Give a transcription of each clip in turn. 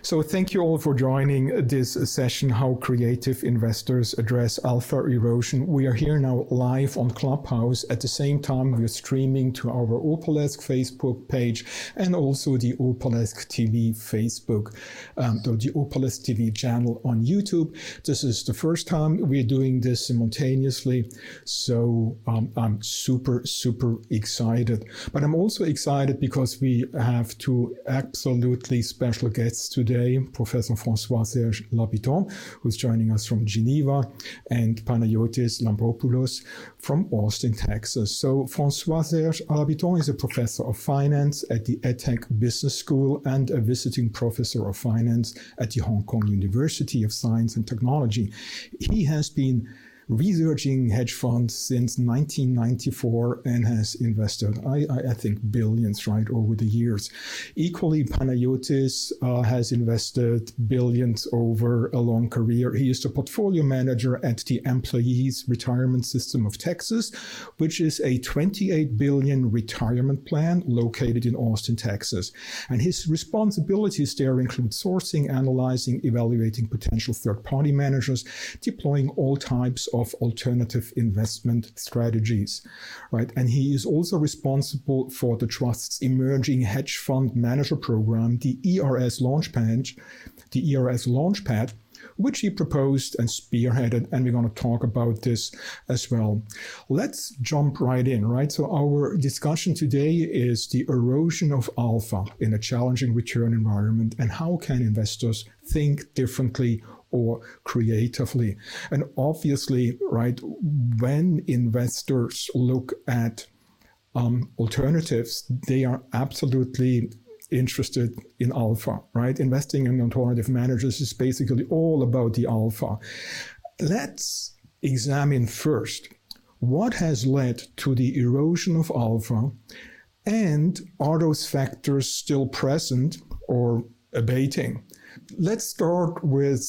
So thank you all for joining this session, How Creative Investors Address Alpha Erosion. We are here now live on Clubhouse. At the same time, we're streaming to our Opalesk Facebook page and also the Opalesk TV Facebook, the Opalesk TV channel on YouTube. This is the first time we're doing this simultaneously. So I'm super excited. But I'm also excited because we have two absolutely special guests today. Professor François-Serge Labiton, who's joining us from Geneva, and Panayotis Lambropoulos from Austin, Texas. So François-Serge Labiton is a professor of finance at the EdTech Business School and a visiting professor of finance at the Hong Kong University of Science and Technology. He has been researching hedge funds since 1994 and has invested, I think, billions right over the years. Equally, Panayotis has invested billions over a long career. He is the portfolio manager at the Employees Retirement System of Texas, which is a $28 billion retirement plan located in Austin, Texas. And his responsibilities there include sourcing, analyzing, evaluating potential third-party managers, deploying all types of alternative investment strategies, right? And he is also responsible for the Trust's emerging hedge fund manager program, the ERS Launchpad, which he proposed and spearheaded, and we're going to talk about this as well. Let's jump right in, right? So our discussion today is the erosion of alpha in a challenging return environment, and how can investors think differently or creatively. And obviously, right, when investors look at alternatives, they are absolutely interested in alpha, right? Investing in alternative managers is basically all about the alpha. Let's examine first what has led to the erosion of alpha, and are those factors still present or abating? Let's start with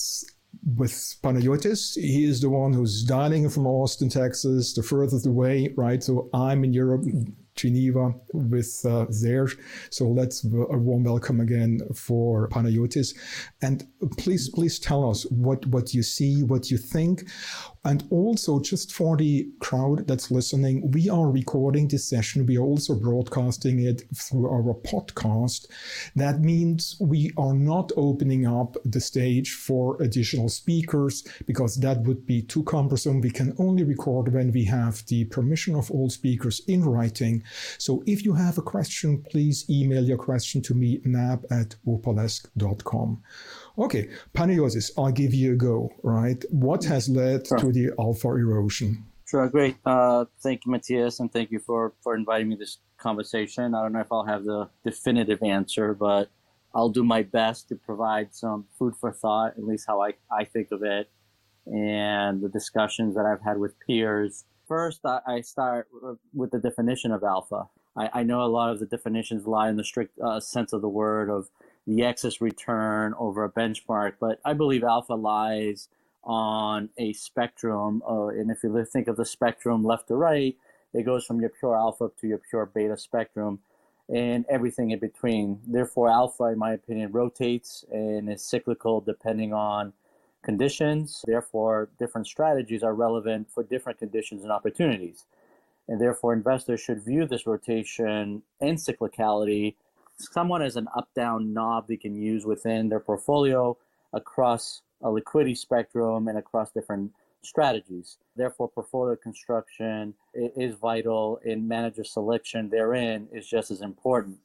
Panayotis. He is the one who's dialing from Austin, Texas, the furthest away, right? So I'm in Europe, Geneva with Serge. So let's a warm welcome again for Panayotis. And please tell us what you see, what you think. And also, just for the crowd that's listening, we are recording this session. We are also broadcasting it through our podcast. That means we are not opening up the stage for additional speakers, because that would be too cumbersome. We can only record when we have the permission of all speakers in writing. So if you have a question, please email your question to me, nab@opalesk.com. Okay, Panayotis, I'll give you a go, right? What has led to the alpha erosion? Sure, great. Thank you, Matthias, and thank you for inviting me to this conversation. I don't know if I'll have the definitive answer, but I'll do my best to provide some food for thought, at least how I think of it, and the discussions that I've had with peers. First, I start with the definition of alpha. I know a lot of the definitions lie in the strict sense of the word of the excess return over a benchmark, but I believe alpha lies on a spectrum, and if you think of the spectrum left to right, it goes from your pure alpha to your pure beta spectrum and everything in between. Therefore, alpha, in my opinion, rotates and is cyclical depending on conditions. Therefore, different strategies are relevant for different conditions and opportunities. And therefore, investors should view this rotation and cyclicality somewhat as an up-down knob they can use within their portfolio across a liquidity spectrum and across different strategies. Therefore, portfolio construction is vital, and manager selection therein is just as important.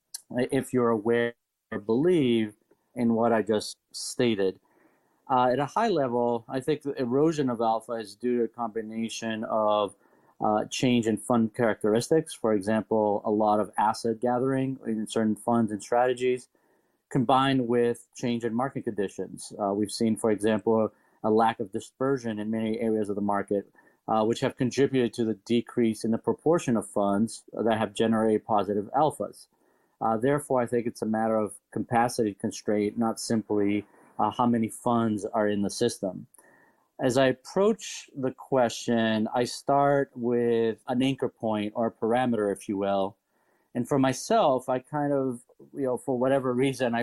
If you're aware or believe in what I just stated. At a high level, I think the erosion of alpha is due to a combination of change in fund characteristics. For example, a lot of asset gathering in certain funds and strategies, combined with change in market conditions. We've seen, for example, a lack of dispersion in many areas of the market, which have contributed to the decrease in the proportion of funds that have generated positive alphas. Therefore, I think it's a matter of capacity constraint, not simply how many funds are in the system. As I approach the question, I start with an anchor point or a parameter, if you will. And for myself, I kind of, for whatever reason,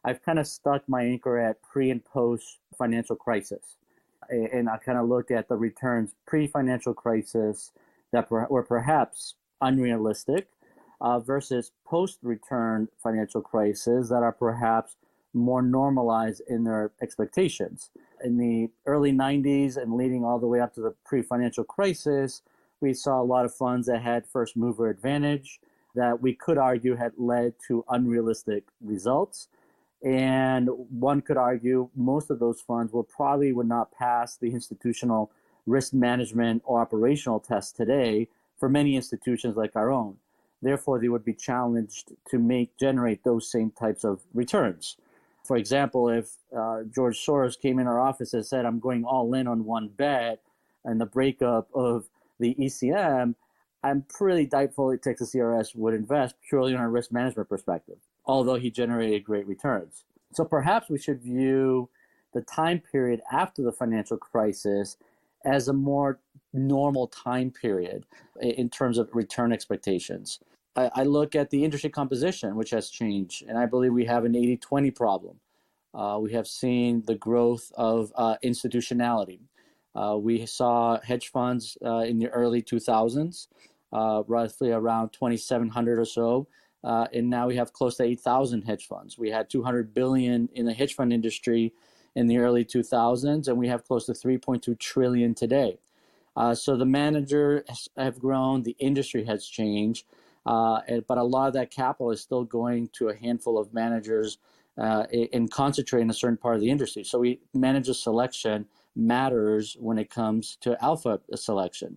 I've kind of stuck my anchor at pre and post financial crisis. And I kind of looked at the returns pre-financial crisis that were perhaps unrealistic versus post-return financial crisis that are perhaps more normalized in their expectations. In the early 90s and leading all the way up to the pre-financial crisis, we saw a lot of funds that had first mover advantage that we could argue had led to unrealistic results. And one could argue most of those funds would not pass the institutional risk management or operational test today for many institutions like our own. Therefore, they would be challenged to generate those same types of returns. For example, if George Soros came in our office and said, I'm going all in on one bet and the breakup of the ECM, I'm pretty doubtful that Texas CRS would invest purely on a risk management perspective, although he generated great returns. So perhaps we should view the time period after the financial crisis as a more normal time period in terms of return expectations. I look at the industry composition, which has changed, and I believe we have an 80-20 problem. We have seen the growth of institutionality. We saw hedge funds in the early 2000s, roughly around 2,700 or so. And now we have close to 8,000 hedge funds. We had 200 billion in the hedge fund industry in the early 2000s, and we have close to 3.2 trillion today. So the managers have grown, the industry has changed, but a lot of that capital is still going to a handful of managers and concentrate in a certain part of the industry. So manager selection matters when it comes to alpha selection.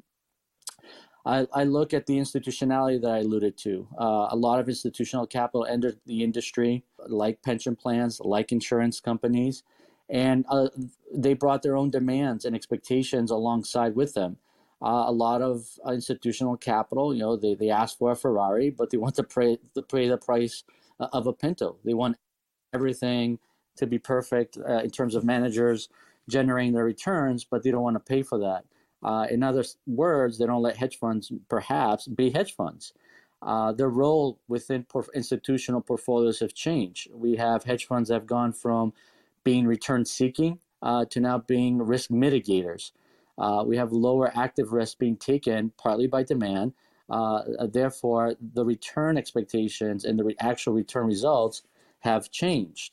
I look at the institutionality that I alluded to. A lot of institutional capital entered the industry, like pension plans, like insurance companies, and they brought their own demands and expectations alongside with them. A lot of institutional capital, they ask for a Ferrari, but they want to pay the price of a Pinto. They want everything to be perfect in terms of managers generating their returns, but they don't want to pay for that. In other words, they don't let hedge funds perhaps be hedge funds. Their role within institutional portfolios have changed. We have hedge funds that have gone from being return seeking to now being risk mitigators. We have lower active risk being taken partly by demand. Therefore, the return expectations and the actual return results have changed.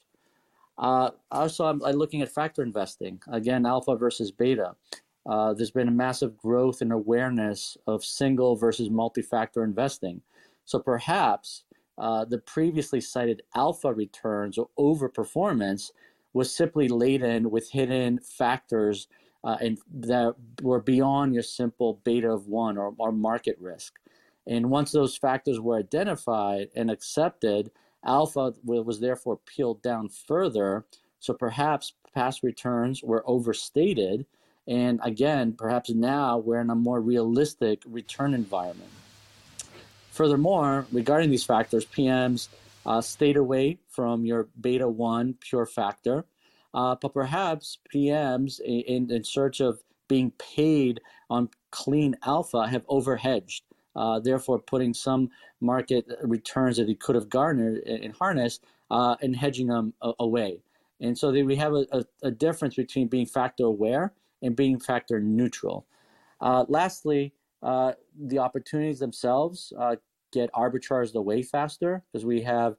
Also, I'm looking at factor investing. Again, alpha versus beta. There's been a massive growth in awareness of single versus multi-factor investing. So perhaps the previously cited alpha returns or overperformance was simply laden with hidden factors and that were beyond your simple beta of one or market risk. And once those factors were identified and accepted, alpha was therefore peeled down further. So perhaps past returns were overstated. And again, perhaps now we're in a more realistic return environment. Furthermore, regarding these factors, PMs stayed away from your beta 1 pure factor, but perhaps PMs in search of being paid on clean alpha have overhedged, therefore putting some market returns that they could have garnered and harnessed and hedging them away. And so we have a difference between being factor aware and being factor neutral. Lastly, the opportunities themselves get arbitraged away faster because we have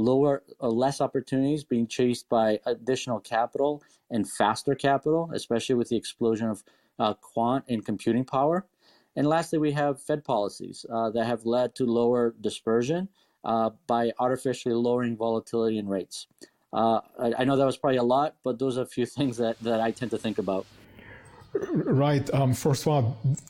less opportunities being chased by additional capital and faster capital, especially with the explosion of quant and computing power. And lastly, we have Fed policies that have led to lower dispersion by artificially lowering volatility and rates. I know that was probably a lot, but those are a few things that I tend to think about. Right. Francois,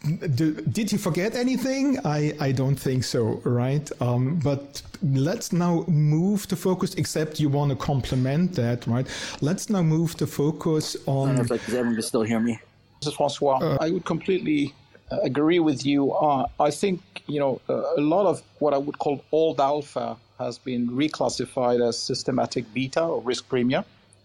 did you forget anything? I don't think so, right? But let's now move the focus, except you want to complement that, right? Let's now move the focus on... I don't know if everyone can still hear me. This is Francois. I would completely agree with you. I think, a lot of what I would call old alpha has been reclassified as systematic beta or risk premium.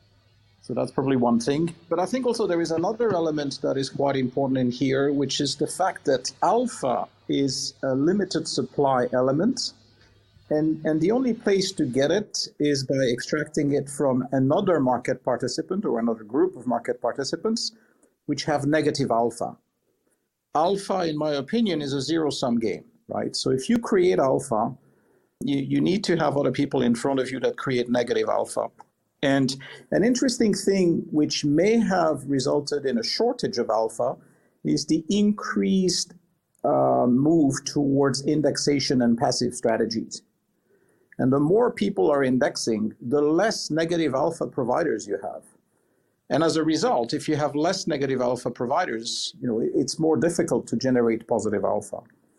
So that's probably one thing. But I think also there is another element that is quite important in here, which is the fact that alpha is a limited supply element. And the only place to get it is by extracting it from another market participant or another group of market participants which have negative alpha. Alpha, in my opinion, is a zero-sum game, right? So if you create alpha, you need to have other people in front of you that create negative alpha. And an interesting thing which may have resulted in a shortage of alpha is the increased move towards indexation and passive strategies. And the more people are indexing, the less negative alpha providers you have. And as a result, if you have less negative alpha providers, it's more difficult to generate positive alpha.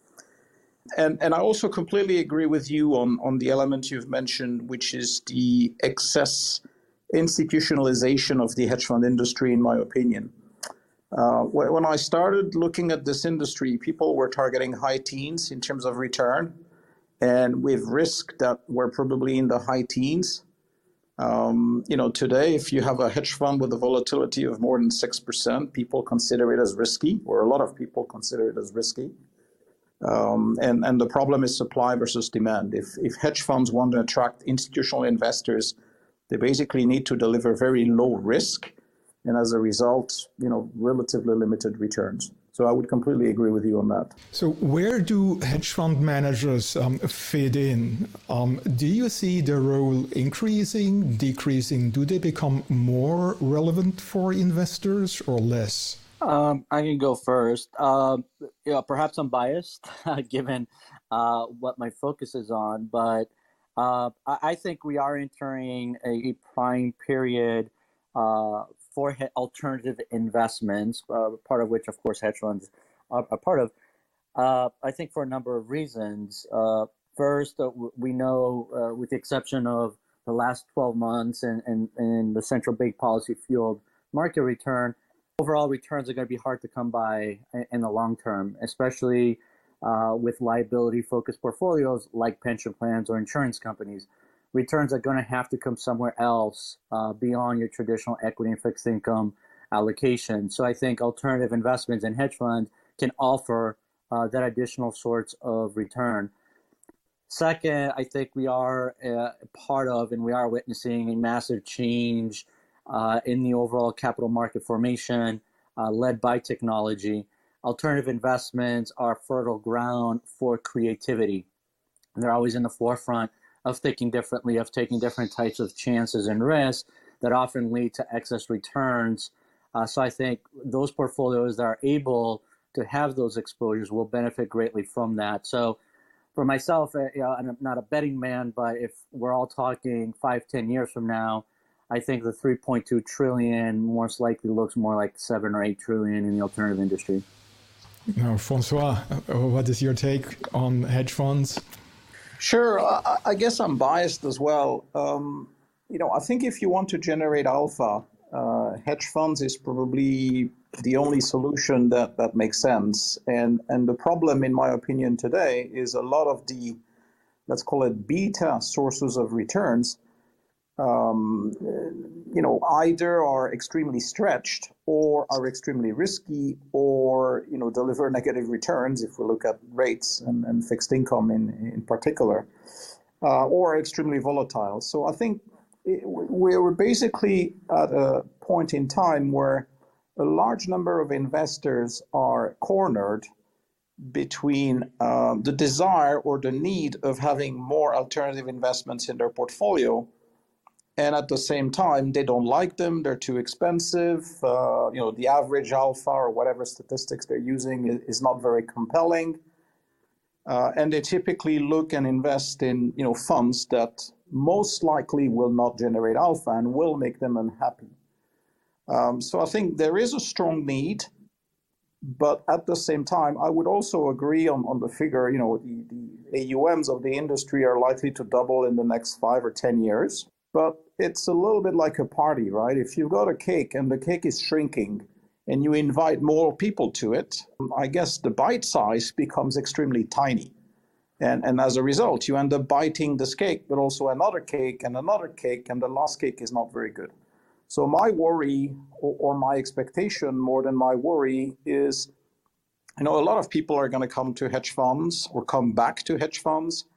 And I also completely agree with you on the element you've mentioned, which is the excess institutionalization of the hedge fund industry, in my opinion. When I started looking at this industry, people were targeting high teens in terms of return, and with risk that were probably in the high teens. Today, if you have a hedge fund with a volatility of more than 6%, people consider it as risky, or a lot of people consider it as risky. And the problem is supply versus demand. If hedge funds want to attract institutional investors, they basically need to deliver very low risk, and as a result, relatively limited returns. So I would completely agree with you on that. So where do hedge fund managers fit in? Do you see their role increasing, decreasing? Do they become more relevant for investors or less? I can go first. Perhaps I'm biased given what my focus is on, but I think we are entering a prime period for alternative investments, part of which, of course, hedge funds are a part of. I think for a number of reasons. First, we know, with the exception of the last 12 months and the central bank policy fueled market return, overall returns are going to be hard to come by in the long term, especially with liability-focused portfolios like pension plans or insurance companies. Returns are going to have to come somewhere else beyond your traditional equity and fixed income allocation. So I think alternative investments in hedge funds can offer that additional sorts of return. Second, I think we are part of and we are witnessing a massive change in the overall capital market formation led by technology. Alternative investments are fertile ground for creativity. They're always in the forefront of thinking differently, of taking different types of chances and risks that often lead to excess returns. So I think those portfolios that are able to have those exposures will benefit greatly from that. So for myself, and I'm not a betting man, but if we're all talking 5-10 years from now, I think the 3.2 trillion most likely looks more like 7 or 8 trillion in the alternative industry. Now, Francois, what is your take on hedge funds? Sure. I guess I'm biased as well. I think if you want to generate alpha, hedge funds is probably the only solution that makes sense. And the problem, in my opinion, today is a lot of the, let's call it beta sources of returns, either are extremely stretched or are extremely risky or, deliver negative returns if we look at rates and fixed income in particular, or extremely volatile. So I think we're basically at a point in time where a large number of investors are cornered between the desire or the need of having more alternative investments in their portfolio, and at the same time, they don't like them. They're too expensive. The average alpha or whatever statistics they're using is not very compelling. And they typically look and invest in, funds that most likely will not generate alpha and will make them unhappy. So I think there is a strong need. But at the same time, I would also agree on the figure, the AUMs of the industry are likely to double in the next 5 or 10 years. But it's a little bit like a party, right? If you've got a cake and the cake is shrinking and you invite more people to it, I guess the bite size becomes extremely tiny. And as a result, you end up biting this cake, but also another cake, and the last cake is not very good. So my worry or my expectation more than my worry is, a lot of people are going to come to hedge funds or come back to hedge funds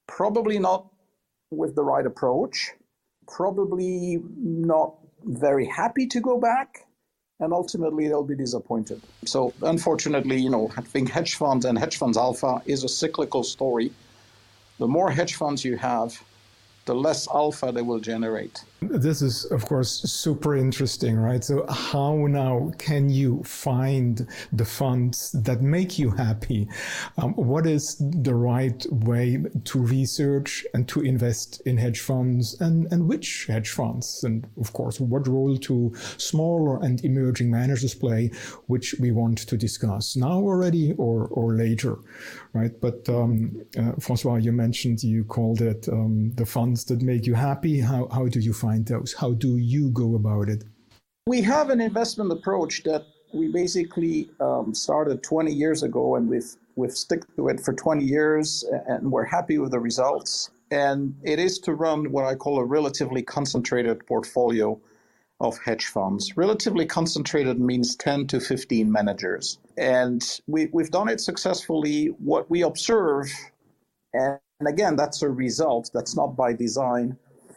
probably not with the right approach, probably not very happy to go back, and ultimately they'll be disappointed. So unfortunately, I think hedge funds and hedge funds alpha is a cyclical story. The more hedge funds you have, the less alpha they will generate. This is, of course, super interesting, right? So how now can you find the funds that make you happy? What is the right way to research and to invest in hedge funds, and which hedge funds? And of course, what role do smaller and emerging managers play, which we want to discuss now already or later, right? But Francois, you mentioned, you called it the funds that make you happy. How do you find those? How do you go about it? We have an investment approach that we basically started 20 years ago, and we've stick to it for 20 years, and we're happy with the results. And it is to run what I call a relatively concentrated portfolio of hedge funds. Relatively concentrated means 10 to 15 managers. And we've done it successfully. What we observe, and again, that's a result, that's not by design,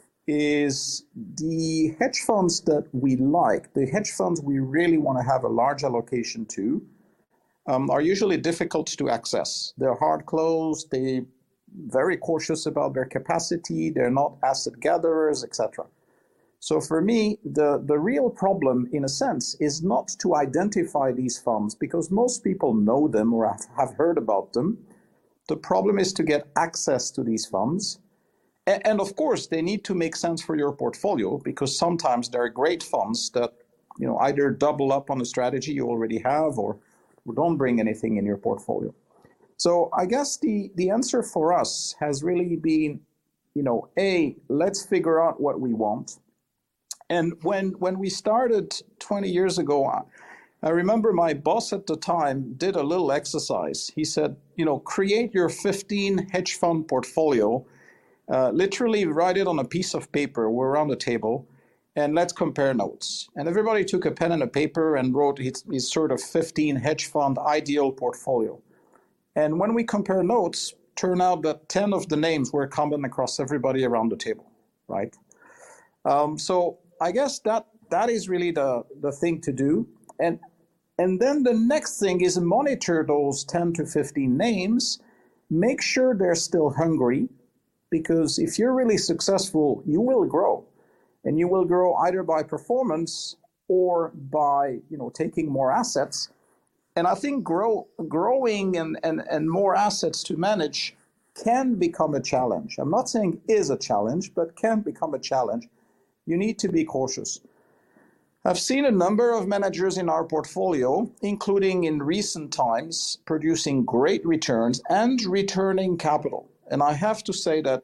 is the hedge funds that we like, the hedge funds we really want to have a large allocation to, are usually difficult to access. They're hard closed, they're very cautious about their capacity, they're not asset gatherers, etc. So for me, the real problem, in a sense, is not to identify these funds, because most people know them or have heard about them. The problem is to get access to these funds. And of course, they need to make sense for your portfolio, because sometimes there are great funds that either double up on a strategy you already have or don't bring anything in your portfolio. So I guess the answer for us has really been, let's figure out what we want. And when we started 20 years ago, I remember my boss at the time did a little exercise. He said, create your 15 hedge fund portfolio, literally write it on a piece of paper. We're around the table, and let's compare notes. And everybody took a pen and a paper and wrote his sort of 15 hedge fund ideal portfolio. And when we compare notes, turned out that 10 of the names were common across everybody around the table, right? So I guess that is really the thing to do. And then the next thing is monitor those 10 to 15 names, make sure they're still hungry, because if you're really successful, you will grow. And you will grow either by performance or by taking more assets. And I think growing and more assets to manage can become a challenge. I'm not saying is a challenge, but can become a challenge. You need to be cautious. I've seen a number of managers in our portfolio, including in recent times, producing great returns and returning capital. And I have to say that,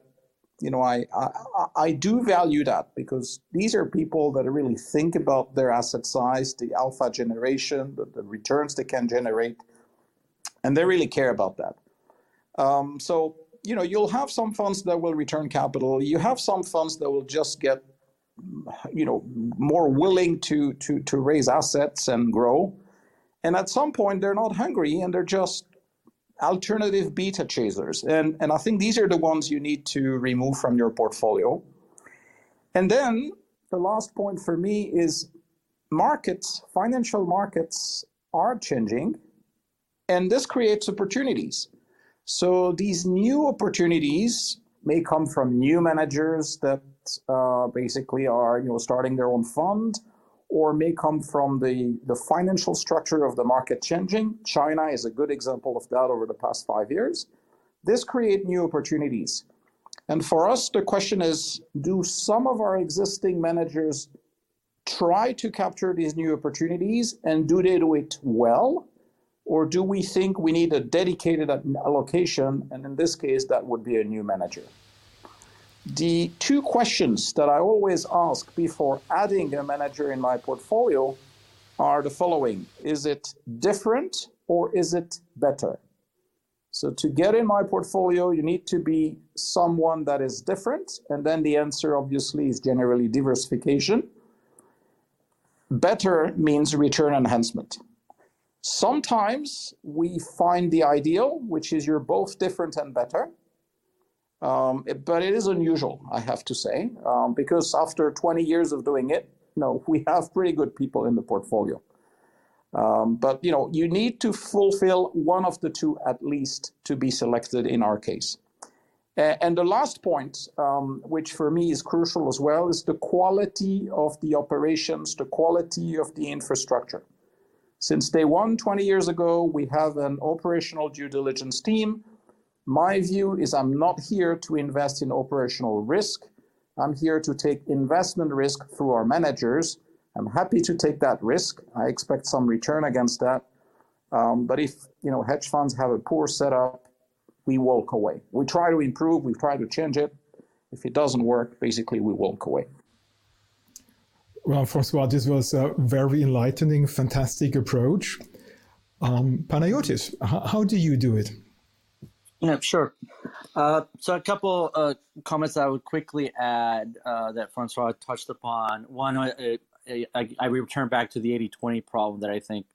I do value that, because these are people that really think about their asset size, the alpha generation, the returns they can generate, and they really care about that. So, you'll have some funds that will return capital. You have some funds that will just get more willing to raise assets and grow. And at some point, they're not hungry, and they're just alternative beta chasers. And I think these are the ones you need to remove from your portfolio. And then the last point for me is financial markets are changing, and this creates opportunities. So these new opportunities may come from new managers that basically are starting their own fund, or may come from the financial structure of the market changing. China is a good example of that over the past 5 years. This creates new opportunities. And for us, the question is, do some of our existing managers try to capture these new opportunities, and do they do it well? Or do we think we need a dedicated allocation, and in this case, that would be a new manager? The two questions that I always ask before adding a manager in my portfolio are the following. Is it different or is it better? So to get in my portfolio, you need to be someone that is different. And then the answer obviously is generally diversification. Better means return enhancement. Sometimes we find the ideal, which is you're both different and better. But it is unusual, I have to say, because after 20 years of doing it, we have pretty good people in the portfolio. But you need to fulfill one of the two at least to be selected in our case. And the last point, which for me is crucial as well, is the quality of the operations, the quality of the infrastructure. Since day one, 20 years ago, we have an operational due diligence team. My view is I'm not here to invest in operational risk. I'm here to take investment risk through our managers. I'm happy to take that risk. I expect some return against that. But if hedge funds have a poor setup, we walk away. We try to improve, we try to change it. If it doesn't work, basically we walk away. Well, Francois, this was a very enlightening, fantastic approach. Panayotis, how do you do it? Yeah, sure. So a couple comments that I would quickly add that Francois touched upon. One, I return back to the 80-20 problem that I think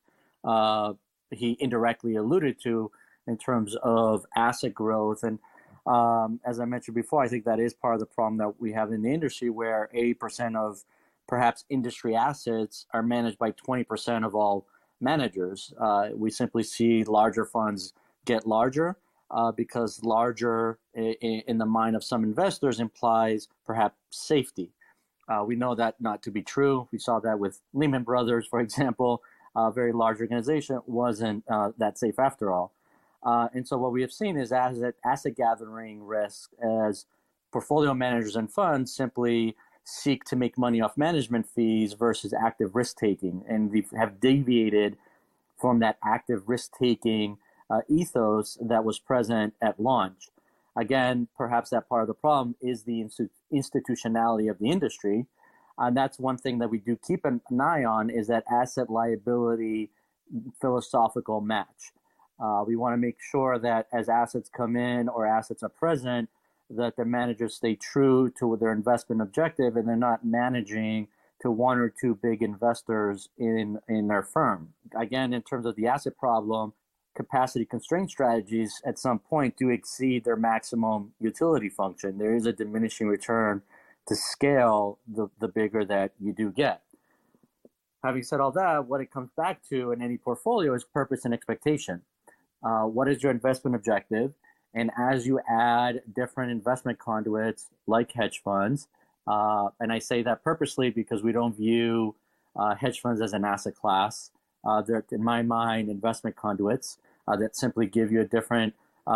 he indirectly alluded to in terms of asset growth. And as I mentioned before, I think that is part of the problem that we have in the industry, where 80% of perhaps industry assets are managed by 20% of all managers. We simply see larger funds get larger because larger in the mind of some investors implies perhaps safety. We know that not to be true. We saw that with Lehman Brothers, for example. A very large organization wasn't that safe after all. And so what we have seen is asset gathering risk as portfolio managers and funds simply seek to make money off management fees versus active risk taking. And we have deviated from that active risk taking ethos that was present at launch. Again, perhaps that part of the problem is the institutionality of the industry. And that's one thing that we do keep an eye on, is that asset liability philosophical match. We want to make sure that as assets come in or assets are present, that the managers stay true to their investment objective and they're not managing to one or two big investors in their firm. Again, in terms of the asset problem, capacity constraint strategies at some point do exceed their maximum utility function. There is a diminishing return to scale the bigger that you do get. Having said all that, what it comes back to in any portfolio is purpose and expectation. What is your investment objective? And as you add different investment conduits like hedge funds, and I say that purposely because we don't view hedge funds as an asset class. They're, in my mind, investment conduits that simply give you a different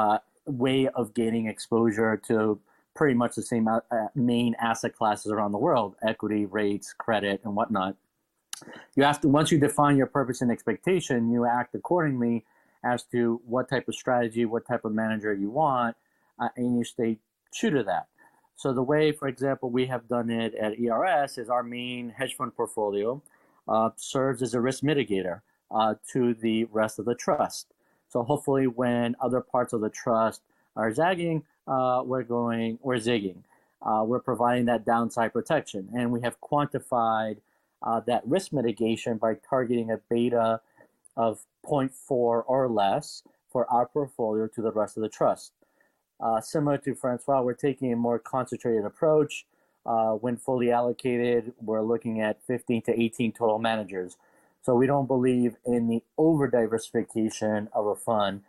way of gaining exposure to pretty much the same main asset classes around the world: equity, rates, credit, and whatnot. You have to, once you define your purpose and expectation, you act accordingly as to what type of strategy, what type of manager you want, and you stay true to that. So the way, for example, we have done it at ERS is our main hedge fund portfolio serves as a risk mitigator to the rest of the trust. So hopefully when other parts of the trust are zagging, we're zigging. We're providing that downside protection. And we have quantified that risk mitigation by targeting a beta of 0.4 or less for our portfolio to the rest of the trust. Similar to Francois, we're taking a more concentrated approach. When fully allocated, we're looking at 15 to 18 total managers. So we don't believe in the over-diversification of a fund.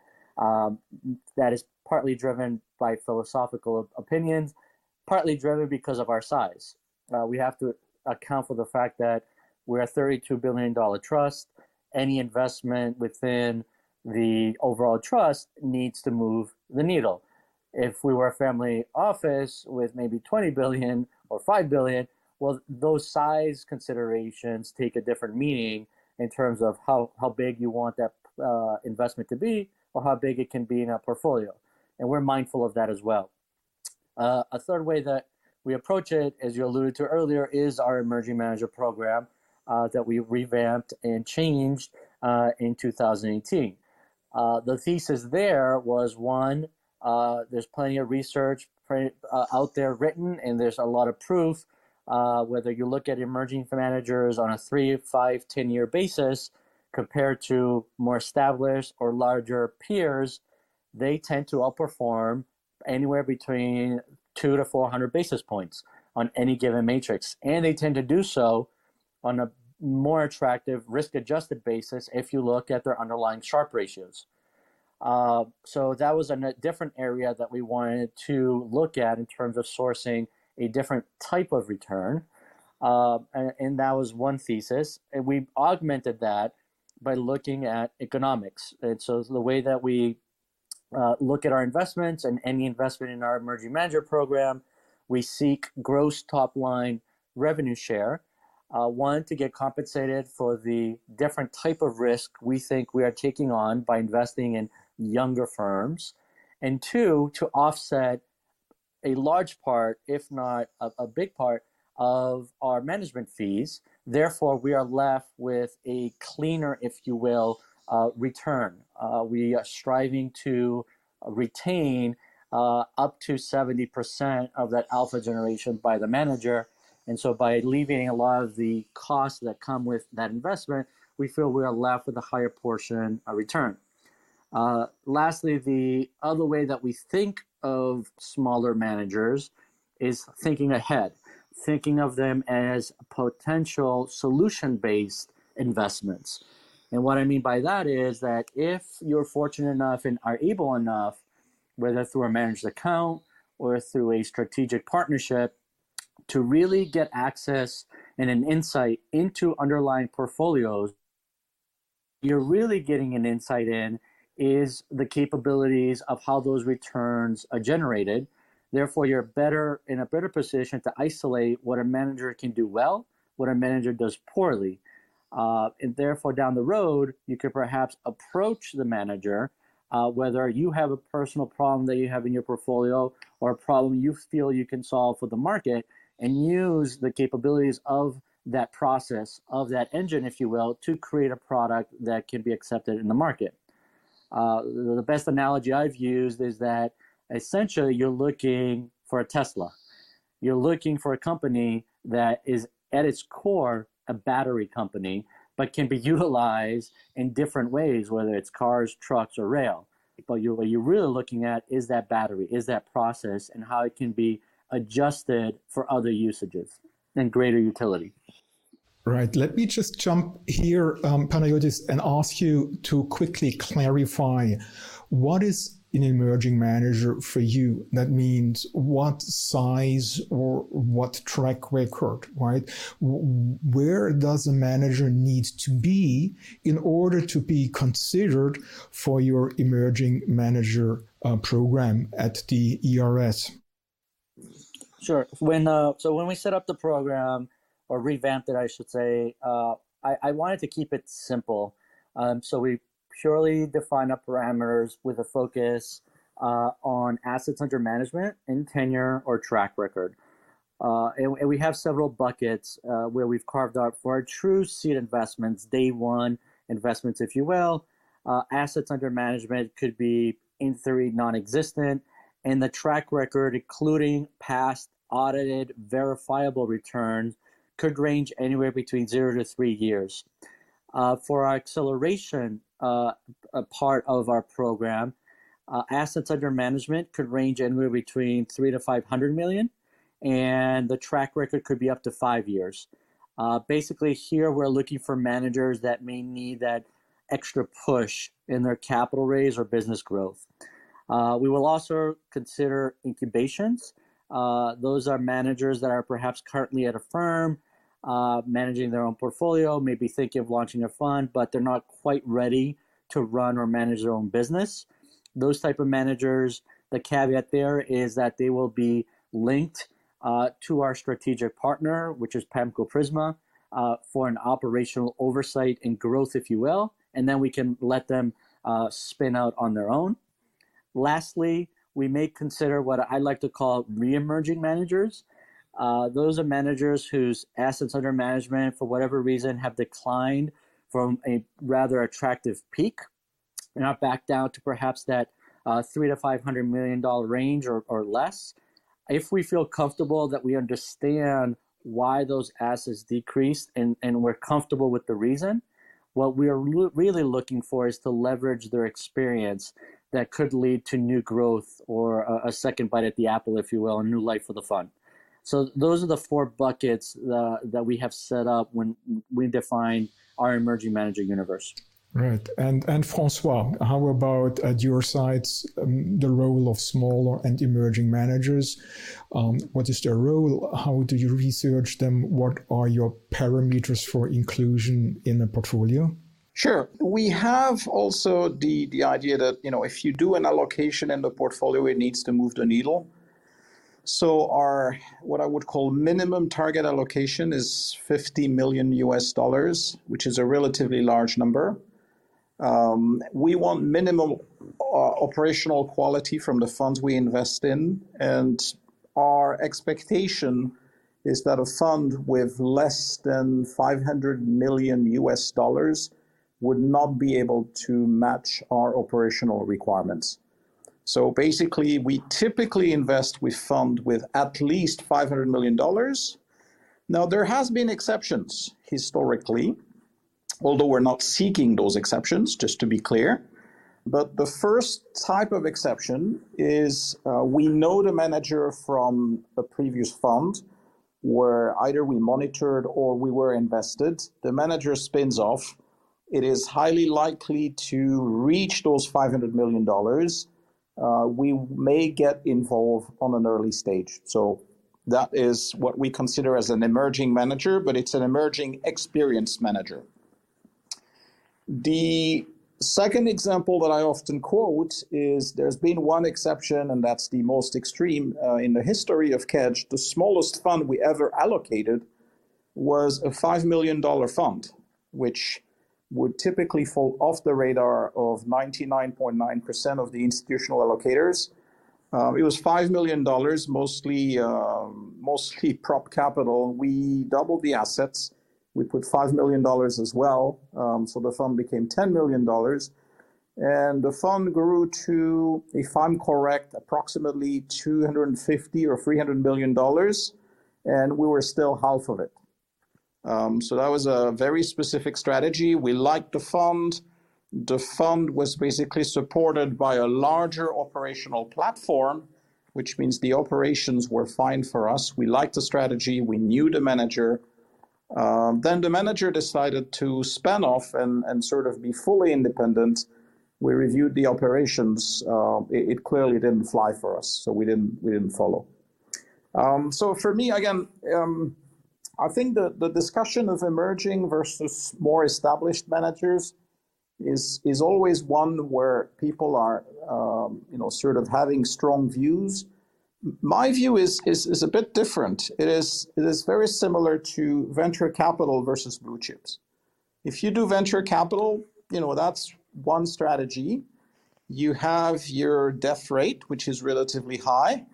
That is partly driven by philosophical opinions, partly driven because of our size. We have to account for the fact that we're a $32 billion trust. Any investment within the overall trust needs to move the needle. If we were a family office with maybe 20 billion or 5 billion, well, those size considerations take a different meaning in terms of how big you want that investment to be or how big it can be in a portfolio. And we're mindful of that as well. A third way that we approach it, as you alluded to earlier, is our emerging manager program that we revamped and changed in 2018. The thesis there was, one, there's plenty of research out there written, and there's a lot of proof. Whether you look at emerging managers on a 3, 5, 10-year basis compared to more established or larger peers, they tend to outperform anywhere between 2 to 400 basis points on any given matrix. And they tend to do so on a more attractive risk-adjusted basis if you look at their underlying Sharpe ratios. So that was a different area that we wanted to look at in terms of sourcing a different type of return. And that was one thesis. And we augmented that by looking at economics. And so the way that we look at our investments and any investment in our emerging manager program, we seek gross top line revenue share. One, to get compensated for the different type of risk we think we are taking on by investing in younger firms. And two, to offset a large part, if not a big part, of our management fees. Therefore, we are left with a cleaner, if you will, return. We are striving to retain up to 70% of that alpha generation by the manager. And so by alleviating a lot of the costs that come with that investment, we feel we are left with a higher portion return. Lastly, the other way that we think of smaller managers is thinking ahead, thinking of them as potential solution-based investments. And what I mean by that is that if you're fortunate enough and are able enough, whether through a managed account or through a strategic partnership, to really get access and an insight into underlying portfolios, you're really getting an insight in is the capabilities of how those returns are generated. Therefore, you're in a better position to isolate what a manager can do well, what a manager does poorly. And therefore, down the road, you could perhaps approach the manager, whether you have a personal problem that you have in your portfolio or a problem you feel you can solve for the market, and use the capabilities of that process, of that engine, if you will, to create a product that can be accepted in the market. The best analogy I've used is that essentially you're looking for a Tesla. You're looking for a company that is at its core a battery company, but can be utilized in different ways, whether it's cars, trucks, or rail. But what you're really looking at is that battery, is that process, and how it can be adjusted for other usages and greater utility. Right. Let me just jump here, Panagiotis, and ask you to quickly clarify what is an emerging manager for you. That means what size or what track record, right? Where does a manager need to be in order to be considered for your emerging manager program at the ERS? Sure. When we set up the program, or revamped it, I should say, I wanted to keep it simple. So we purely define our parameters with a focus on assets under management and tenure or track record. And we have several buckets where we've carved out for our true seed investments, day one investments, if you will. Assets under management could be, in theory, non-existent, and the track record, including past audited, verifiable returns, could range anywhere between 0 to 3 years. For our acceleration part of our program, assets under management could range anywhere between 3 to 500 million, and the track record could be up to 5 years. Basically, here we're looking for managers that may need that extra push in their capital raise or business growth. We will also consider incubations. Those are managers that are perhaps currently at a firm, managing their own portfolio, maybe thinking of launching a fund, but they're not quite ready to run or manage their own business. Those type of managers, the caveat there is that they will be linked to our strategic partner, which is PEMCO Prisma, for an operational oversight and growth, if you will, and then we can let them spin out on their own. Lastly, we may consider what I like to call re-emerging managers. Those are managers whose assets under management, for whatever reason, have declined from a rather attractive peak and are back down to perhaps that $300 to $500 million range or less. If we feel comfortable that we understand why those assets decreased and we're comfortable with the reason, what we are really looking for is to leverage their experience that could lead to new growth or a second bite at the apple, if you will, a new life for the fund. So those are the four buckets that we have set up when we define our emerging manager universe. Right. And Francois, how about at your side, the role of smaller and emerging managers? What is their role? How do you research them? What are your parameters for inclusion in a portfolio? Sure. We have also the idea that, if you do an allocation in the portfolio, it needs to move the needle. So our, what I would call minimum target allocation is $50 million US, which is a relatively large number. We want minimum operational quality from the funds we invest in, and our expectation is that a fund with less than $500 million US would not be able to match our operational requirements. So basically, we typically invest with fund with at least $500 million. Now, there has been exceptions historically, although we're not seeking those exceptions, just to be clear. But the first type of exception is we know the manager from a previous fund where either we monitored or we were invested. The manager spins off. It is highly likely to reach those $500 million. We may get involved on an early stage. So that is what we consider as an emerging manager, but it's an emerging experienced manager. The second example that I often quote is there's been one exception, and that's the most extreme in the history of Kedge. The smallest fund we ever allocated was a $5 million fund, which would typically fall off the radar of 99.9% of the institutional allocators. It was $5 million, mostly prop capital. We doubled the assets. We put $5 million as well. So the fund became $10 million. And the fund grew to, if I'm correct, approximately $250 or $300 million. And we were still half of it. So that was a very specific strategy. We liked the fund. The fund was basically supported by a larger operational platform, which means the operations were fine for us. We liked the strategy. We knew the manager. Then the manager decided to spin off and sort of be fully independent. We reviewed the operations. It clearly didn't fly for us, so we didn't follow. So for me, again, I think the discussion of emerging versus more established managers is always one where people are, sort of having strong views. My view is a bit different. It is very similar to venture capital versus blue chips. If you do venture capital, that's one strategy. You have your death rate, which is relatively high.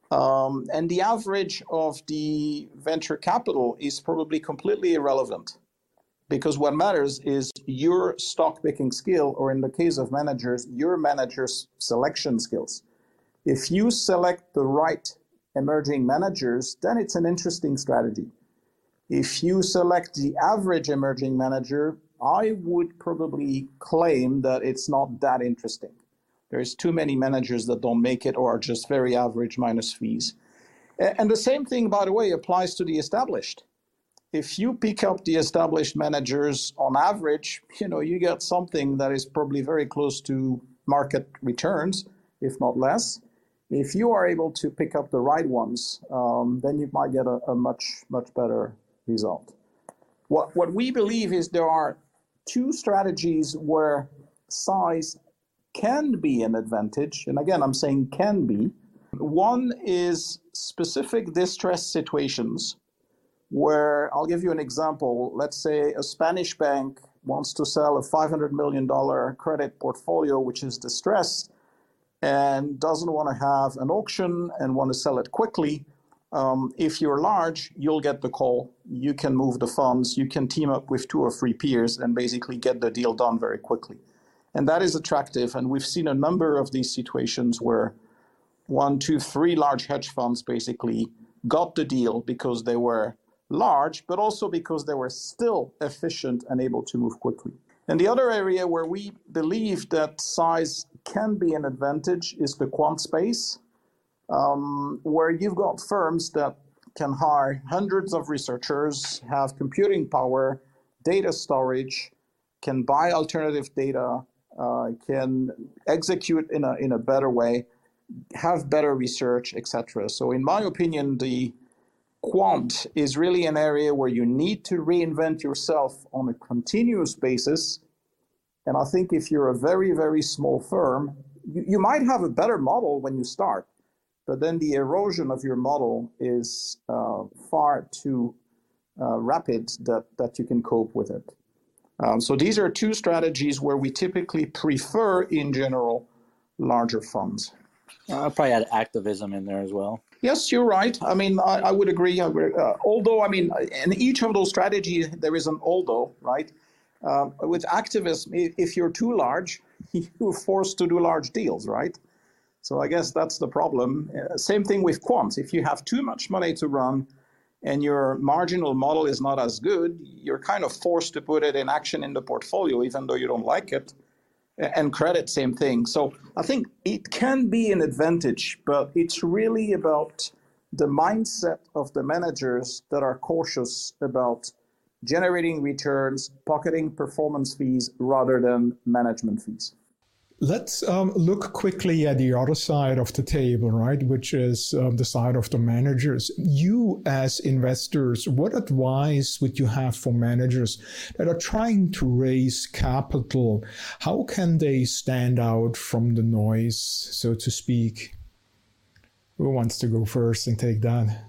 And the average of the venture capital is probably completely irrelevant, because what matters is your stock picking skill, or in the case of managers, your manager's selection skills. If you select the right emerging managers, then it's an interesting strategy. If you select the average emerging manager, I would probably claim that it's not that interesting. There's too many managers that don't make it or are just very average minus fees. And the same thing, by the way, applies to the established. If you pick up the established managers on average, you get something that is probably very close to market returns, if not less. If you are able to pick up the right ones, then you might get a much, much better result. What we believe is there are two strategies where size can be an advantage. And again, I'm saying can be. One is specific distress situations where, I'll give you an example. Let's say a Spanish bank wants to sell a $500 million credit portfolio, which is distressed, and doesn't want to have an auction and want to sell it quickly. If you're large, you'll get the call. You can move the funds. You can team up with 2 or 3 peers and basically get the deal done very quickly. And that is attractive. And we've seen a number of these situations where 1, 2, 3 large hedge funds basically got the deal because they were large, but also because they were still efficient and able to move quickly. And the other area where we believe that size can be an advantage is the quant space, where you've got firms that can hire hundreds of researchers, have computing power, data storage, can buy alternative data, can execute in a better way, have better research, etc. So in my opinion, the quant is really an area where you need to reinvent yourself on a continuous basis. And I think if you're a very, very small firm, you might have a better model when you start, but then the erosion of your model is far too rapid that you can cope with it. So these are two strategies where we typically prefer, in general, larger funds. I'll probably add activism in there as well. Yes, you're right. I mean, I would agree. Although, I mean, in each of those strategies, there is an although, right? With activism, if you're too large, you're forced to do large deals, right? So I guess that's the problem. Same thing with quants. If you have too much money to run and your marginal model is not as good, you're kind of forced to put it in action in the portfolio, even though you don't like it. And credit, same thing. So I think it can be an advantage, but it's really about the mindset of the managers that are cautious about generating returns, pocketing performance fees rather than management fees. Let's look quickly at the other side of the table, right, which is the side of the managers. You, as investors, what advice would you have for managers that are trying to raise capital? How can they stand out from the noise, so to speak? Who wants to go first and take that?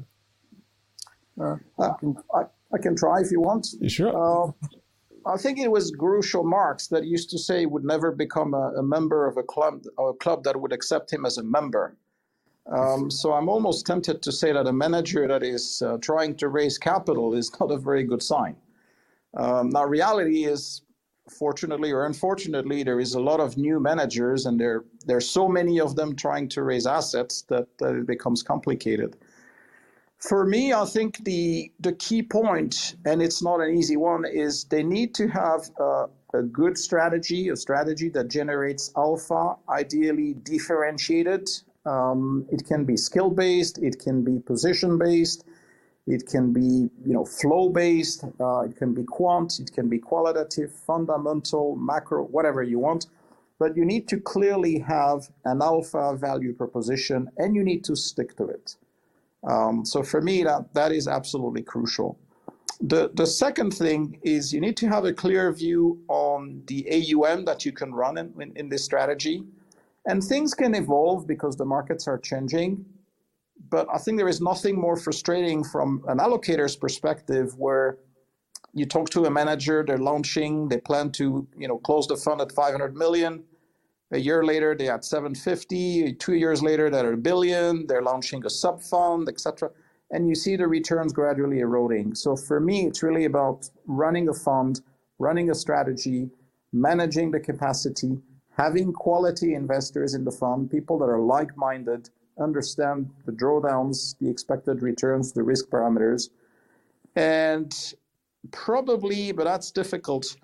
I can try if you want. Sure. I think it was Groucho Marx that used to say he would never become a member of a club that would accept him as a member. So I'm almost tempted to say that a manager that is trying to raise capital is not a very good sign. Now, reality is, fortunately or unfortunately, there is a lot of new managers, and there's so many of them trying to raise assets that it becomes complicated. For me, I think the key point, and it's not an easy one, is they need to have a good strategy, a strategy that generates alpha, ideally differentiated. It can be skill-based, it can be position-based, it can be flow-based, it can be quant, it can be qualitative, fundamental, macro, whatever you want. But you need to clearly have an alpha value proposition, and you need to stick to it. So for me, that is absolutely crucial. The second thing is you need to have a clear view on the AUM that you can run in this strategy. And things can evolve because the markets are changing. But I think there is nothing more frustrating from an allocator's perspective where you talk to a manager, they're launching, they plan to close the fund at 500 million. A year later, they're at 750. 2 years later, they're at $1 billion. They're launching a sub-fund, etc. And you see the returns gradually eroding. So for me, it's really about running a fund, running a strategy, managing the capacity, having quality investors in the fund, people that are like-minded, understand the drawdowns, the expected returns, the risk parameters. And probably, but that's difficult,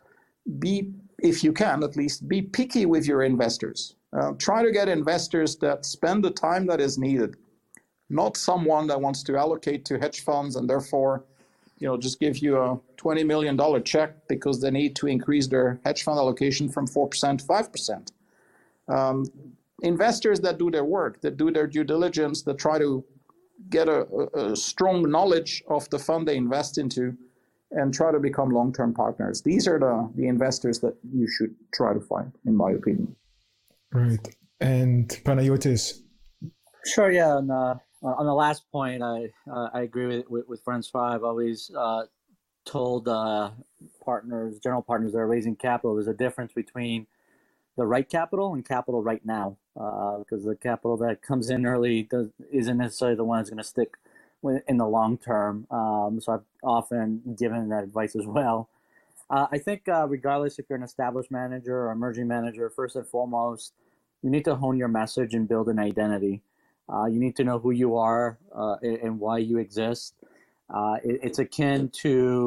if you can at least, be picky with your investors. Try to get investors that spend the time that is needed, not someone that wants to allocate to hedge funds and therefore, just give you a $20 million check because they need to increase their hedge fund allocation from 4% to 5%. Investors that do their work, that do their due diligence, that try to get a strong knowledge of the fund they invest into, and try to become long-term partners. These are the investors that you should try to find, in my opinion. Right. And Panayotis? Sure, yeah. On the last point, I agree with Francois. I've always told general partners that are raising capital, there's a difference between the right capital and capital right now, because the capital that comes in early isn't necessarily the one that's going to stick in the long term. So I've often given that advice as well. I think regardless if you're an established manager or emerging manager, first and foremost, you need to hone your message and build an identity. You need to know who you are and why you exist. It's akin to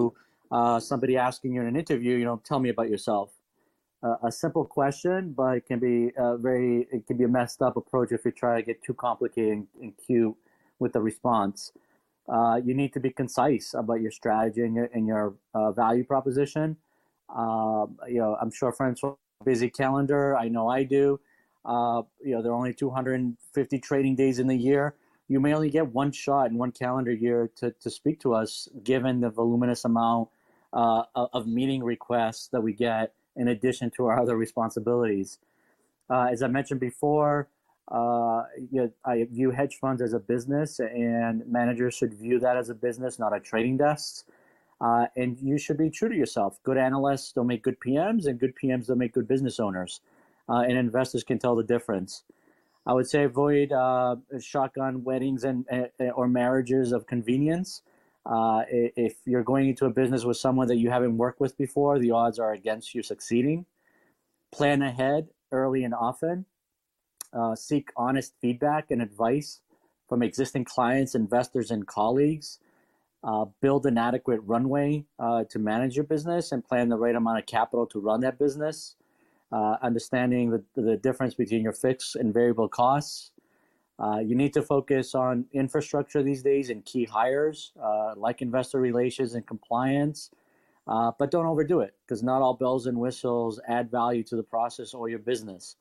somebody asking you in an interview, tell me about yourself. A simple question, but it can be it can be a messed up approach if you try to get too complicated and cute with the response. You need to be concise about your strategy and your value proposition. I'm sure friends have a busy calendar. I know I do. There are only 250 trading days in the year. You may only get one shot in one calendar year to speak to us, given the voluminous amount of meeting requests that we get in addition to our other responsibilities. As I mentioned before, I view hedge funds as a business, and managers should view that as a business, not a trading desk. And you should be true to yourself. Good analysts don't make good PMs, and good PMs don't make good business owners. And investors can tell the difference. I would say avoid shotgun weddings or marriages of convenience. If you're going into a business with someone that you haven't worked with before, the odds are against you succeeding. Plan ahead early and often. Seek honest feedback and advice from existing clients, investors, and colleagues. Build an adequate runway to manage your business and plan the right amount of capital to run that business. Understanding the difference between your fixed and variable costs. You need to focus on infrastructure these days and key hires, like investor relations and compliance, but don't overdo it, because not all bells and whistles add value to the process or your business.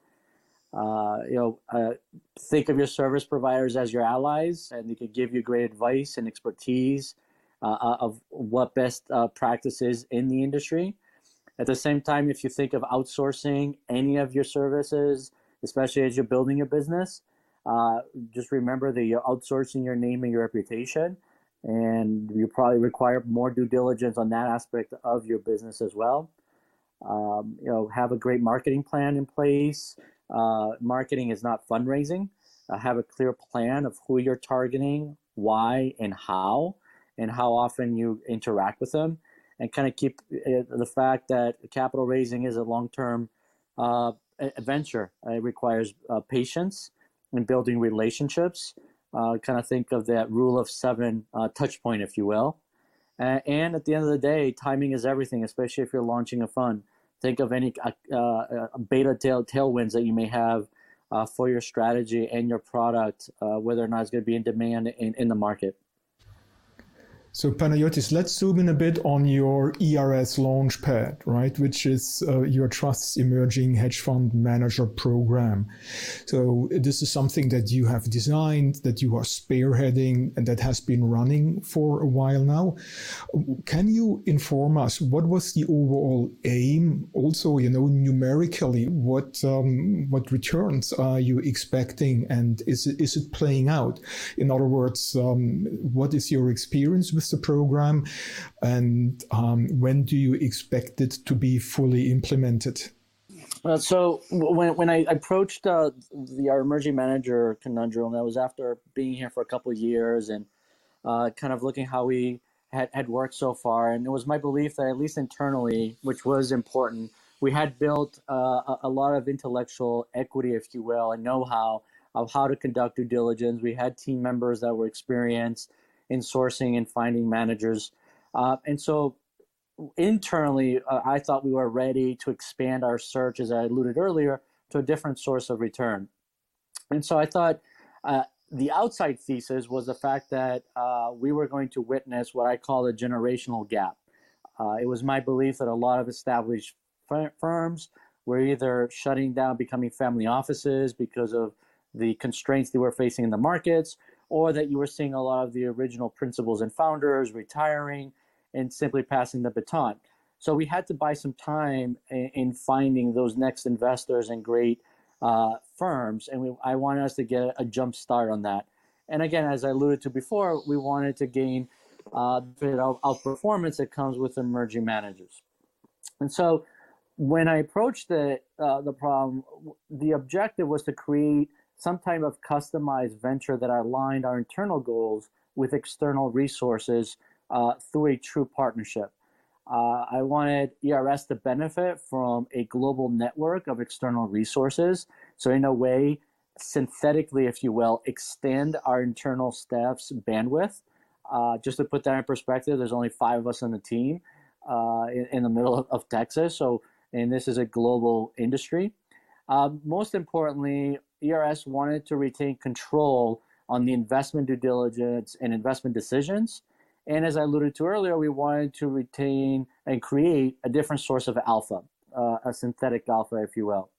Think of your service providers as your allies, and they could give you great advice and expertise of what best practices in the industry. At the same time, if you think of outsourcing any of your services, especially as you're building your business, just remember that you're outsourcing your name and your reputation, and you probably require more due diligence on that aspect of your business as well. Have a great marketing plan in place. Marketing is not fundraising. Have a clear plan of who you're targeting, why, and how often you interact with them. And kind of keep the fact that capital raising is a long-term venture. It requires patience and building relationships. Kind of think of that rule of 7 touch point, if you will. And at the end of the day, timing is everything, especially if you're launching a fund. Think of any beta tailwinds that you may have for your strategy and your product, whether or not it's going to be in demand in the market. So Panayotis, let's zoom in a bit on your ERS Launchpad, right, which is your Trust's Emerging Hedge Fund Manager program. So this is something that you have designed, that you are spearheading, and that has been running for a while now. Can you inform us what was the overall aim? Also, numerically, what returns are you expecting, and is it playing out? In other words, what is your experience with the program, and when do you expect it to be fully implemented? So when I approached our emerging manager conundrum, that was after being here for a couple of years and kind of looking how we had worked so far. And it was my belief that at least internally, which was important, we had built a lot of intellectual equity, if you will, and know-how of how to conduct due diligence. We had team members that were experienced in sourcing and finding managers. And so internally, I thought we were ready to expand our search, as I alluded earlier, to a different source of return. And so I thought the outside thesis was the fact that we were going to witness what I call a generational gap. It was my belief that a lot of established firms were either shutting down, becoming family offices because of the constraints they were facing in the markets, or that you were seeing a lot of the original principals and founders retiring and simply passing the baton. So we had to buy some time in finding those next investors and great firms, and I wanted us to get a jump start on that. And again, as I alluded to before, we wanted to gain outperformance that comes with emerging managers. And so when I approached the problem, the objective was to create some type of customized venture that aligned our internal goals with external resources through a true partnership. I wanted ERS to benefit from a global network of external resources. So in a way, synthetically, if you will, extend our internal staff's bandwidth. Just to put that in perspective, there's only 5 of us on the team. in the middle of Texas. So, and this is a global industry. Most importantly, ERS wanted to retain control on the investment due diligence and investment decisions. And as I alluded to earlier, we wanted to retain and create a different source of alpha, a synthetic alpha, if you will.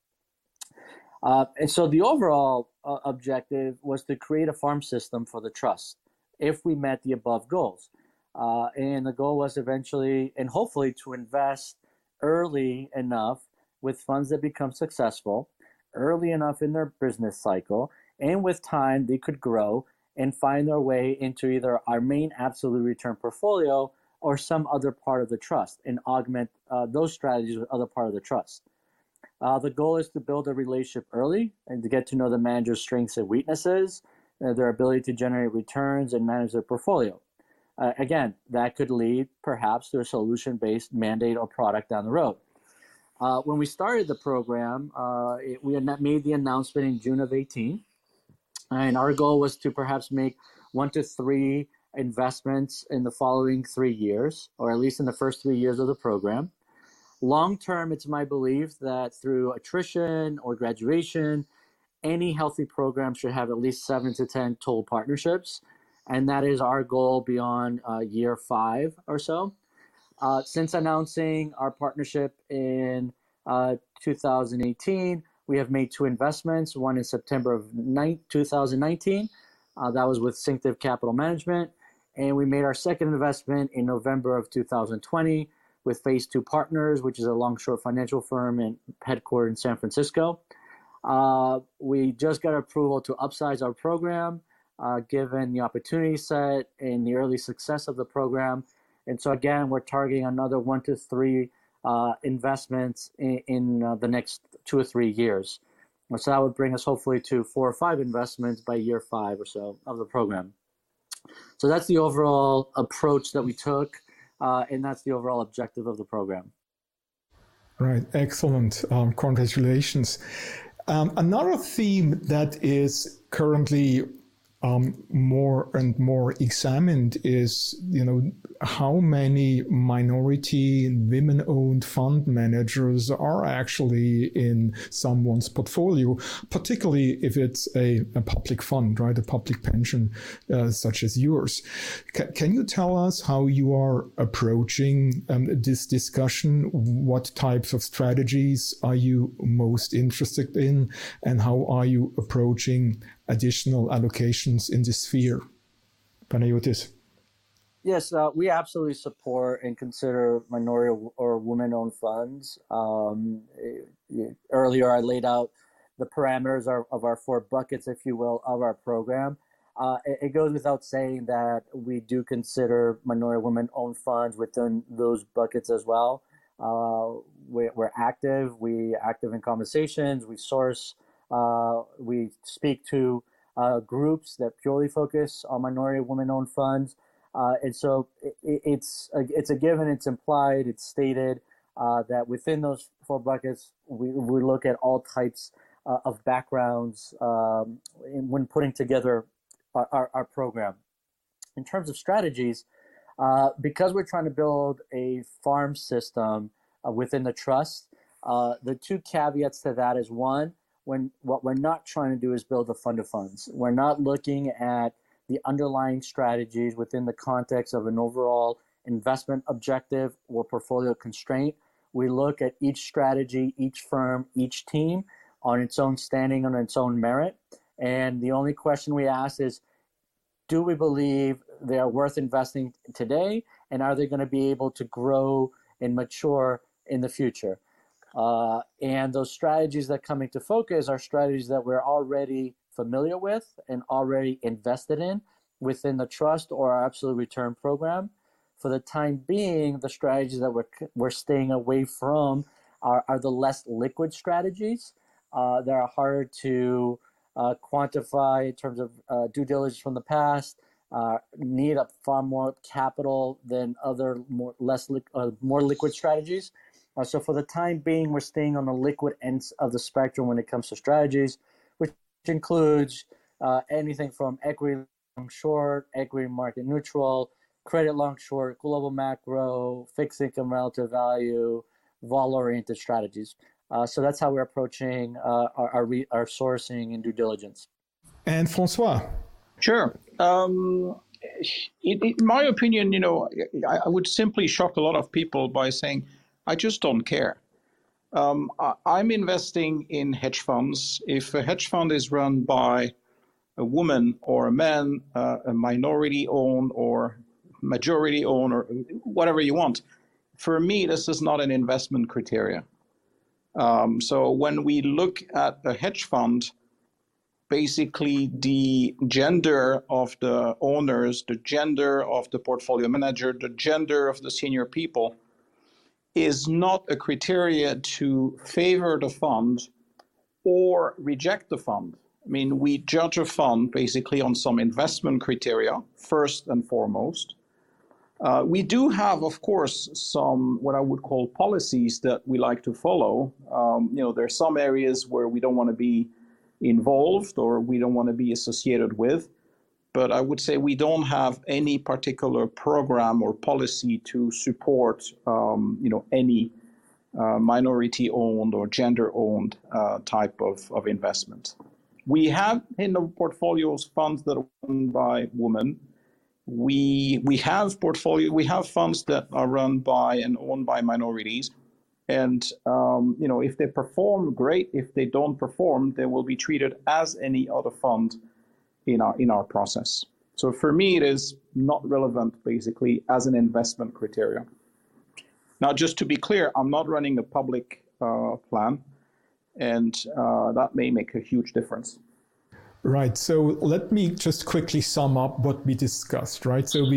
And so the overall objective was to create a farm system for the trust if we met the above goals. And the goal was eventually and hopefully to invest early enough with funds that become successful, early enough in their business cycle, and with time they could grow and find their way into either our main absolute return portfolio or some other part of the trust and augment those strategies with other part of the trust. The goal is to build a relationship early and to get to know the manager's strengths and weaknesses, their ability to generate returns and manage their portfolio. Again, that could lead perhaps to a solution-based mandate or product down the road. When we started the program, we had made the announcement in June of 18, and our goal was to perhaps make 1 to 3 investments in the following 3 years, or at least in the first 3 years of the program. Long term, it's my belief that through attrition or graduation, any healthy program should have at least 7 to 10 total partnerships. And that is our goal beyond year 5 or so. Since announcing our partnership in 2018, we have made 2 investments, one in September of 2019. That was with Synctive Capital Management. And we made our second investment in November of 2020 with Phase 2 Partners, which is a long-short financial firm and headquartered in San Francisco. We just got approval to upsize our program, given the opportunity set and the early success of the program. And so again, we're targeting another 1 to 3 investments in the next 2 or 3 years. So that would bring us hopefully to 4 or 5 investments by year 5 or so of the program. So that's the overall approach that we took, and that's the overall objective of the program. Right, excellent. Congratulations. Another theme that is currently more and more examined is, how many minority women-owned fund managers are actually in someone's portfolio, particularly if it's a public fund, right? A public pension such as yours. Can you tell us how you are approaching this discussion? What types of strategies are you most interested in, and how are you approaching additional allocations in this sphere? Panagiotis. Yes, we absolutely support and consider minority or women-owned funds. Earlier, I laid out the parameters of our 4 buckets, if you will, of our program. It goes without saying that we do consider minority women-owned funds within those buckets as well. We're active. We're active in conversations. We source. We speak to groups that purely focus on minority women-owned funds. And so it's a given, it's implied, it's stated that within those 4 buckets, we look at all types of backgrounds when putting together our program. In terms of strategies, because we're trying to build a farm system within the trust, the 2 caveats to that is, one, what we're not trying to do is build a fund of funds. We're not looking at the underlying strategies within the context of an overall investment objective or portfolio constraint. We look at each strategy, each firm, each team on its own standing, on its own merit. And the only question we ask is, do we believe they are worth investing today? And are they going to be able to grow and mature in the future? And those strategies that come into focus are strategies that we're already familiar with and already invested in within the trust or our absolute return program. For the time being, the strategies that we're staying away from are the less liquid strategies that are harder to quantify in terms of due diligence from the past, need a far more capital than other more liquid strategies. So for the time being, we're staying on the liquid ends of the spectrum when it comes to strategies, which includes anything from equity long short, equity market neutral, credit long short, global macro, fixed income relative value, vol-oriented strategies. So that's how we're approaching our sourcing and due diligence. And Francois? Sure. In my opinion, I would simply shock a lot of people by saying, I just don't care. I'm investing in hedge funds. If a hedge fund is run by a woman or a man, a minority owned or majority owned or whatever you want, for me, this is not an investment criteria. So when we look at a hedge fund, basically the gender of the owners, the gender of the portfolio manager, the gender of the senior people is not a criteria to favor the fund or reject the fund. I mean, we judge a fund basically on some investment criteria, first and foremost. We do have, of course, some what I would call policies that we like to follow. There are some areas where we don't want to be involved or we don't want to be associated with. But I would say we don't have any particular program or policy to support, any minority-owned or gender-owned type of investment. We have in the portfolios funds that are owned by women. We have funds that are run by and owned by minorities. And, if they perform, great. If they don't perform, they will be treated as any other fund in our process. So for me, it is not relevant, basically, as an investment criteria. Now, just to be clear, I'm not running a public plan, and that may make a huge difference. Right. So let me just quickly sum up what we discussed, right? So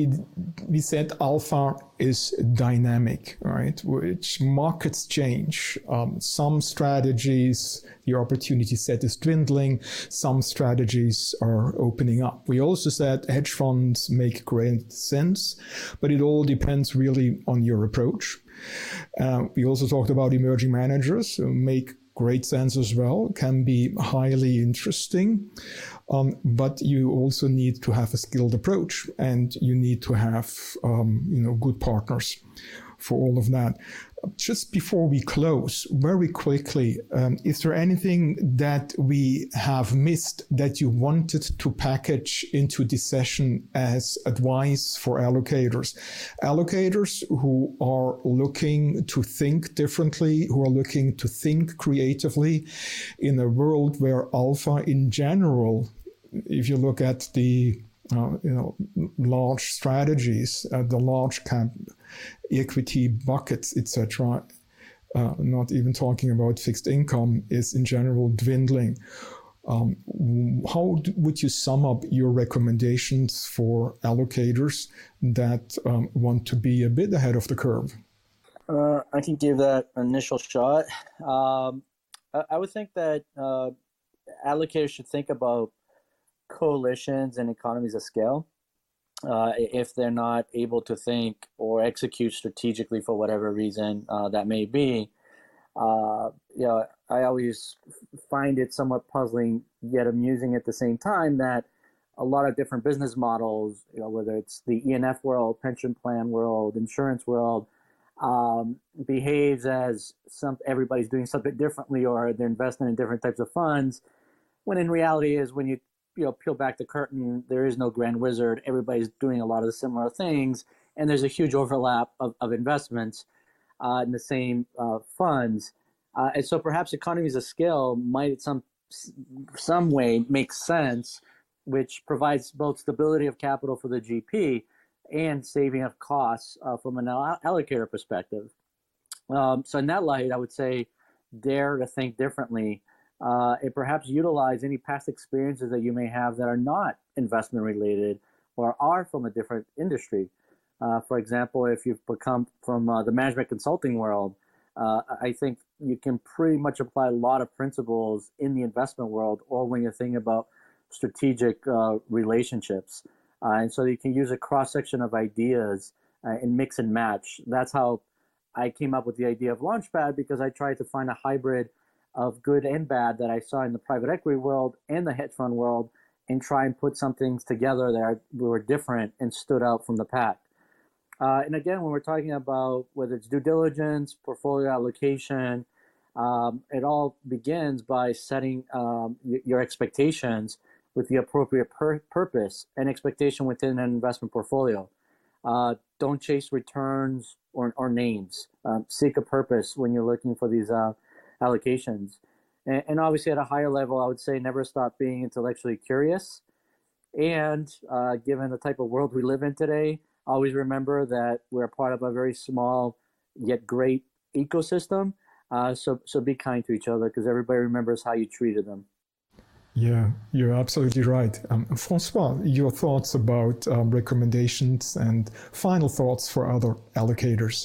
we said alpha is dynamic, right? Which markets change. Some strategies, the opportunity set is dwindling. Some strategies are opening up. We also said hedge funds make great sense, but it all depends really on your approach. We also talked about emerging managers who make great sense as well, can be highly interesting, but you also need to have a skilled approach and you need to have, good partners for all of that. Just before we close, very quickly, is there anything that we have missed that you wanted to package into this session as advice for allocators? Allocators who are looking to think differently, who are looking to think creatively in a world where alpha in general, if you look at the large strategies, the large cap equity buckets, etc., not even talking about fixed income, is in general dwindling. How would you sum up your recommendations for allocators that want to be a bit ahead of the curve? I can give that initial shot. I would think that allocators should think about coalitions and economies of scale. If they're not able to think or execute strategically for whatever reason that may be, I always find it somewhat puzzling yet amusing at the same time that a lot of different business models, whether it's the E&F world, pension plan world, insurance world, behaves as everybody's doing something differently or they're investing in different types of funds, when in reality is when you peel back the curtain, there is no grand wizard. Everybody's doing a lot of the similar things, and there's a huge overlap of investments in the same funds. And so perhaps economies of scale might some way make sense, which provides both stability of capital for the GP and saving of costs from an allocator perspective. So in that light, I would say dare to think differently. And perhaps utilize any past experiences that you may have that are not investment related or are from a different industry. For example, if you've become from the management consulting world, I think you can pretty much apply a lot of principles in the investment world or when you're thinking about strategic relationships. And so you can use a cross-section of ideas and mix and match. That's how I came up with the idea of Launchpad, because I tried to find a hybrid of good and bad that I saw in the private equity world and the hedge fund world, and try and put some things together that were different and stood out from the pack. And again, when we're talking about whether it's due diligence, portfolio allocation, it all begins by setting your expectations with the appropriate purpose and expectation within an investment portfolio. Don't chase returns or names. Seek a purpose when you're looking for these allocations. And obviously at a higher level, I would say never stop being intellectually curious. And given the type of world we live in today, always remember that we're part of a very small yet great ecosystem. So be kind to each other, because everybody remembers how you treated them. Yeah, you're absolutely right. Francois, your thoughts about recommendations and final thoughts for other allocators?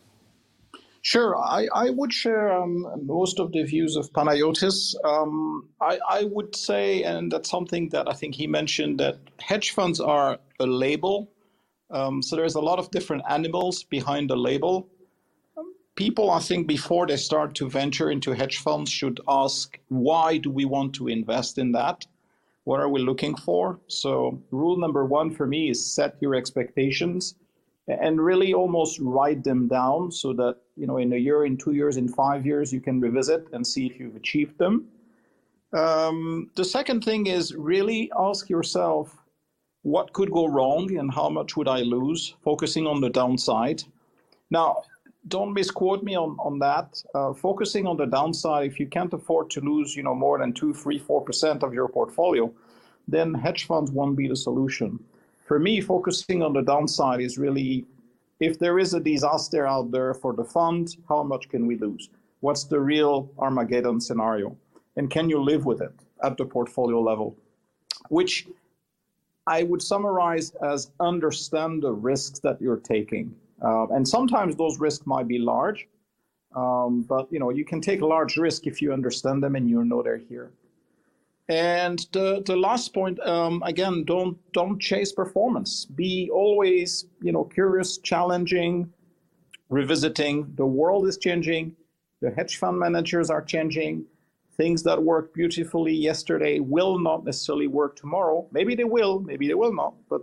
Sure, I would share most of the views of Panagiotis. I would say, and that's something that I think he mentioned, that hedge funds are a label. So there's a lot of different animals behind the label. People, I think, before they start to venture into hedge funds should ask, why do we want to invest in that? What are we looking for? So rule number one for me is set your expectations and really almost write them down so that, in a year, in 2 years, in 5 years, you can revisit and see if you've achieved them. The second thing is really ask yourself, what could go wrong and how much would I lose, focusing on the downside. Now, don't misquote me on that. Focusing on the downside, if you can't afford to lose, more than 2, 3, 4% of your portfolio, then hedge funds won't be the solution. For me, focusing on the downside is really, if there is a disaster out there for the fund, how much can we lose? What's the real Armageddon scenario? And can you live with it at the portfolio level? Which I would summarize as understand the risks that you're taking. And sometimes those risks might be large, but you can take a large risk if you understand them and you know they're here. And the last point, again, don't chase performance. Be always curious, challenging, revisiting. The world is changing. The hedge fund managers are changing. Things that worked beautifully yesterday will not necessarily work tomorrow. Maybe they will, maybe they will not. But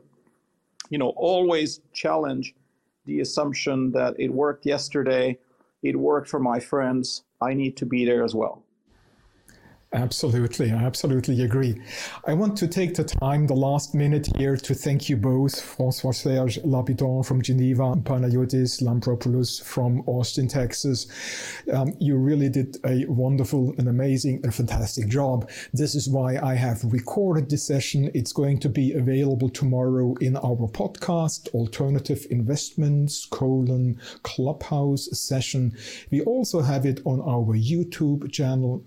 always challenge the assumption that it worked yesterday, it worked for my friends, I need to be there as well. Absolutely, I absolutely agree. I want to take the time, the last minute here, to thank you both, François-Serge Lapidon from Geneva and Panagiotis Lampropoulos from Austin, Texas. You really did a wonderful and amazing and fantastic job. This is why I have recorded this session. It's going to be available tomorrow in our podcast, Alternative Investments, Clubhouse session. We also have it on our YouTube channel,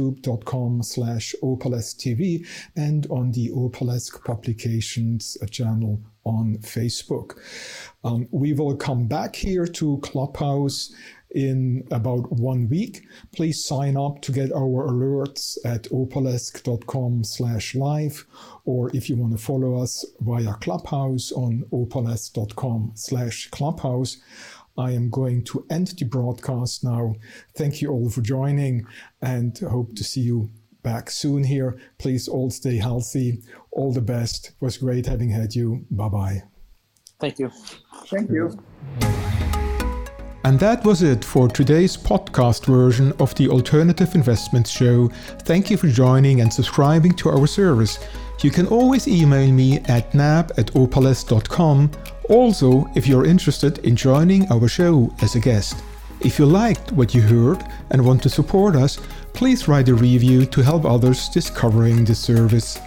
youtube.com/OpalesTV, and on the Opalesk Publications channel on Facebook. We will come back here to Clubhouse in about 1 week. Please sign up to get our alerts at opalesk.com/live, or if you want to follow us via Clubhouse on opalesk.com/clubhouse. I am going to end the broadcast now. Thank you all for joining and hope to see you back soon here. Please all stay healthy. All the best. It was great having had you. Bye-bye. Thank you. Thank you. And that was it for today's podcast version of the Alternative Investments Show. Thank you for joining and subscribing to our service. You can always email me at nab@opalesk.com. Also, if you're interested in joining our show as a guest. If you liked what you heard and want to support us, please write a review to help others discovering this service.